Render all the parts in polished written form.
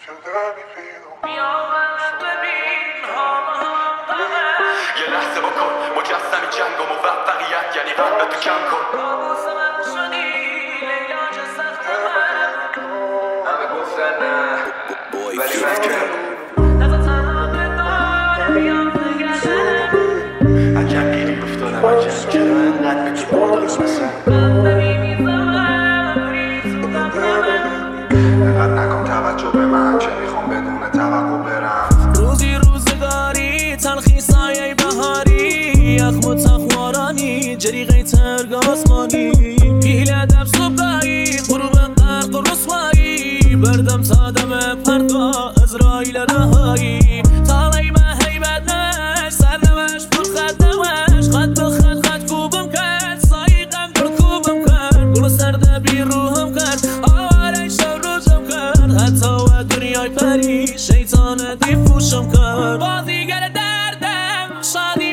یه لحظه بکن مجسمی جنگ و موفقیت یعنی قلبتو کم کن. همه گفتن نه ولی من کردم. عجب گیری افتادم عجب چرا انقدر به تو بردارم مثلا انقدر نکن توجه به من چه میخوام بدون توقع برم. روزی روزگاری تلخی سایه بهاری یخم و تخوارانی جریقه ترگ آسمانی پیل ادب صبحایی غروب غرق و رسوایی بردم تا دم پردا ازرائیل رهایی تالی من هیبت نش سرنوش پر خدمش خد به خد کوبم کرد سایقم در کوبم کرد گل سرده بی روحم کرد آواره شو روزم کرد حتی و دنیای پری شیطان دیفوشم کرد بازیگر دردم شادی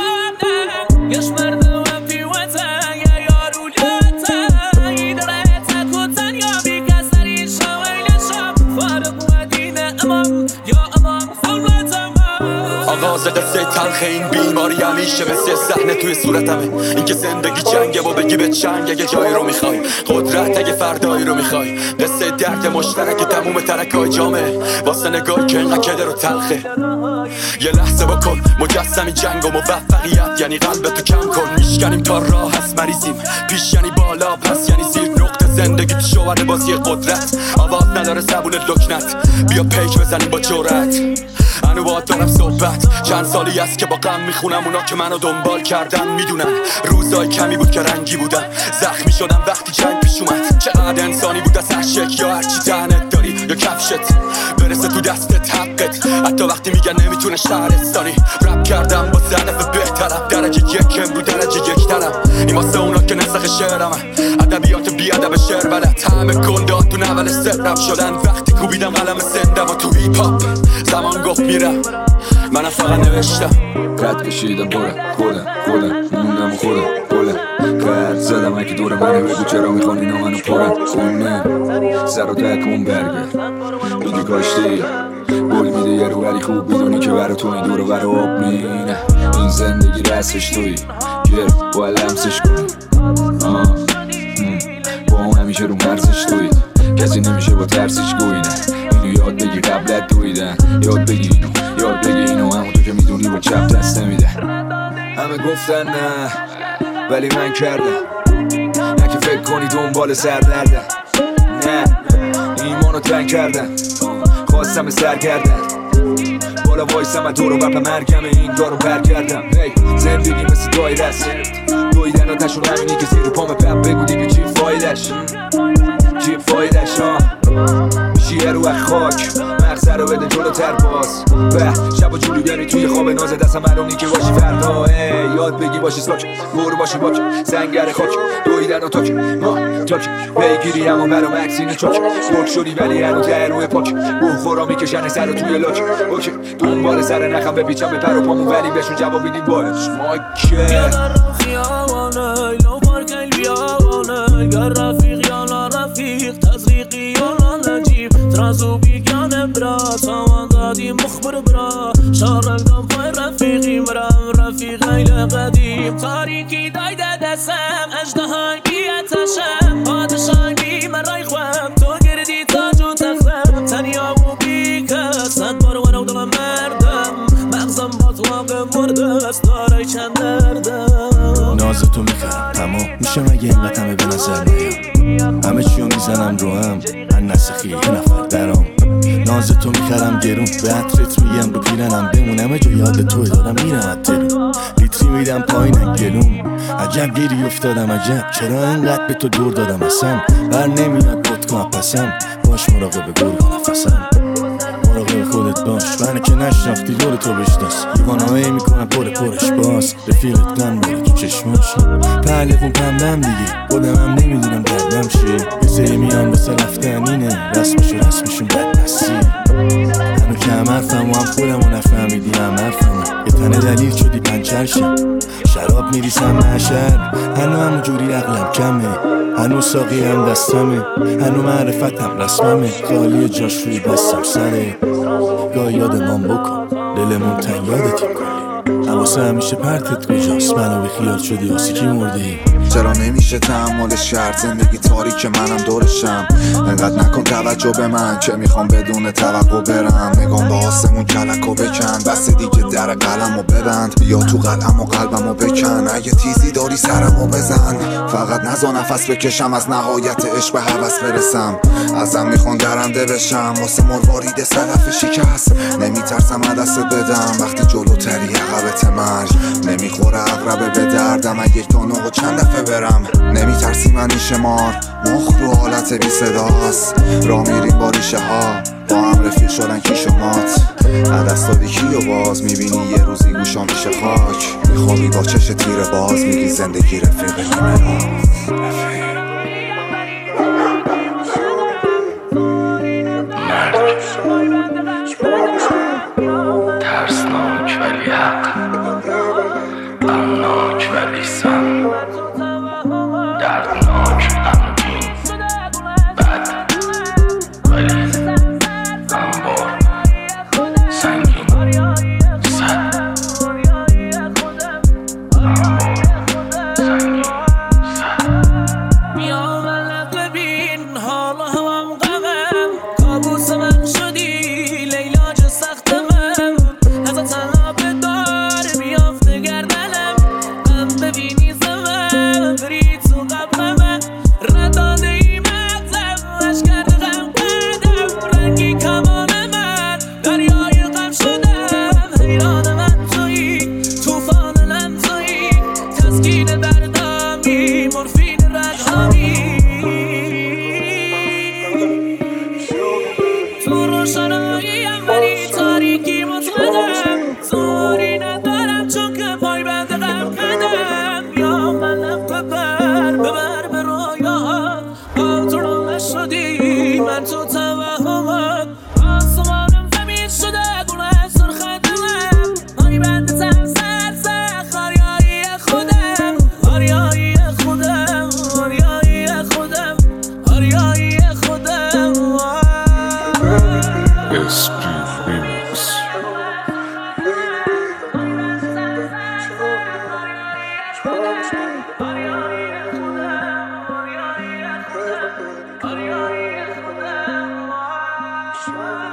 بربادم یش مرده و پیوته یا یارو لیته ایدره تکوتن یا بی کسری شویلشم فارق و دین امام یا امام فولتم. آغاز قصه تلخ این بیماری همیشه مثل صحنه توی صورتمه. اینکه زندگی جنگه و بگی به چنگ اگه جایی رو میخوای قدرت اگه فردایی رو میخوای قصه درد مشترک تموم ترکای جامعه واسه نگاهی که اینقدر کدر و تلخه. یه لحظه بکن مجسمی جنگ و موفقیت یعنی قلبتو کم کن. میشکنیم تا راه هست مریضیم پیش یعنی بالا پس یعنی زیر نقطه زندگی تو شوهر بازی قدرت آواز نداره زبون لکنت بیا پیک بزنیم با جرأت. هنو باید دارم صحبت چند سالی است که با غم میخونم اونا که منو دنبال کردن میدونن روزای کمی بود که رنگی بودن زخمی شدم وقتی جنگ پیش اومد. چقدر انسانی بود از هر شک یا هرچی تنت داری یا کفشت برسه تو دستت حقت حتی وقتی میگن نمیتونه شهرستانی رپ کردم با هدف بهترم درجه یکم رو درجه یک ترم این واسه اونا که نسخ شعرمه ادبیات بی ادب شعر بلد همه گندات تو نول سرم شدن وقتی کوبیدم قلم سندم و تو هیپ هاپ زمان گفت میرم منم فقط نوشتم قد کشیدم خودم مونم خودم قد زدم اگه دور منه بگو چرا میخوان اینا منو پرن خونه سر و تکون برگرد میگه کاشتی بولی میده یه رو ولی خوب میدونی که برا تو این دور و برا آب مینه این زندگی رسش توی گیر باید لمسش کنی با هم همیشه رو مرزش توی کسی نمیشه با ترسش گوینه اینو یاد بگی قبلت دویدن یاد بگی اینو همون تو که میدونی با چپ دست نمیده. همه گفتن نه ولی من کردم نه که فکر کنی دنبال سردردم نه ایمانو تنگ کردم خواستم سر کردم بالا وایسم از دور و بپ مرگم این دارو پر کردم. زندگی مثل دایره است دویدن و تشون همینی که زیر پام پپ بگو دیگه چی فایدش میشی رو اخ خاک مغزه رو بده جلوتر باز به شب و جلو بیانی توی خواب ناز دستم معلومی که باشی فردا یاد بگی باشی ساک برو باشی باک سنگر خاک دویدن و تاک تاک پیگیری همون برام اکسین چاک برک شدی ولی هنو ته روی پاک بخورا میکشن سر توی لاک اوکی دنبال سر نخم بپیچم به پر و پامون ولی بهشون جواب بیدیم باش ماکه رفیق تزریقی یا نجیب ترازو بیگانه برا سامان دادی مخبر برا شارلدم پای رفیقی مرم رفیق ایل قدیم تاریکی دایده دستم اجدهای بیتشم پادشای بی مرای خوام تو گردی تاج و تختم تنیا و بی کس صد بار ورو دلم مردم مغزم باطلاق مرده است دارای چند دردم نازتو میخرم تمام میشه مگه اینقدر همه به نظر نیام همه چیو میزنم رو هم هن نسخی یه نفر درام نازتو میخرم گرون به عطرت میگم رو پیرنم بمونم همه جا یاد توی دارم میرم عطرون لیتری میدم پایینم گلوم عجب گیری افتادم عجب چرا انقدر به تو دور دادم اصلا بر نمیاد بودکن پسم باش مراقب گرگ نفسم مراقب خودت باش منه که نشناختی دور تو بشناس یوانهایی میکنم پرش باز رفیقت گن باره تو چشماش پهلفون پندم دیگه خودمم نمیدونم دردم چیه یه سری میان بسه رفتن اینه رسمشون بد نسیه هنو که هم حرفم و هم خودمو نفهمیدی هم حرفم یه تنه دلیل شدی پنچر شم شراب میریسم محشر هنو همون جوری عقلم کمه هنو ساقی هم دستمه، هنو معرفتم رسممه، خالی جاش روی دستم سره. گاهی یادمان بکن دلمون تن یادتیم کلی، حواسه همیشه پرتت کجاست، منو بی خیال شدی واسه کی مردی؟ چرا نمیشه تحملش کرد؟ زندگی تاریک منم دورشم، انقدر نکن توجه به من که میخوام بدون توقع برم. نگام به آسمون کلکو بکن، بس دیگه در قلمو ببند، بیا تو قلم و قلبمو بکن. اگه تیزی داری سرمو بزن، فقط نزا نفس بکشم، از نهایت عشق به هوس برسم. ازم میخوان درنده بشم واسه مروارید صدف شکست. نمیترسم دستت بدم وقتی جلوتری عقبت مرگ. نمیخوره عقربه به دردم اگه تا نه و چند دفعه برم. نمیترسی منی شمار، مخ رو حالت بی صداست. را میریم با ریشه ها، با هم رفیق شدن کیش و مات. عدست دادی کی و باز میبینی یه روزی گوشام میشه خاک. میخوابی با چش تیر باز میگی زندگی رفیق نیمه راز. ترسناک ولی حق، غمناک ولی سم، دردناک غمگین، بد ولی انبار سنگین، صد انبار سنگین، صد. بیا من ببین حالا هم غمم، کابوس من شدی لیلا جا سختمم. ازا تنها به دار بیافته گردنم، غم ببینی زمم بری تو قبلمم. رداده ای مغزم اش کرده غم قدم، رنگی کمان من دریای غم شدم. حیران من تویی، توفان من تویی، تسکین دردامی، مورفین رگهامی. تو روشناییم ولی تاریکی مطمئنم، زوری ندارم چون که پای بند غم قدم. یا منم ببر به رویاهات، آترون نشدی من تو توهمات. آسمانم زمین شده گونه سرخ دلم، پای بند تن سرسخ آریایی خودم، آریایی خودم، آریایی خودم، آریایی خودم. SP Remix. آریایی خودم.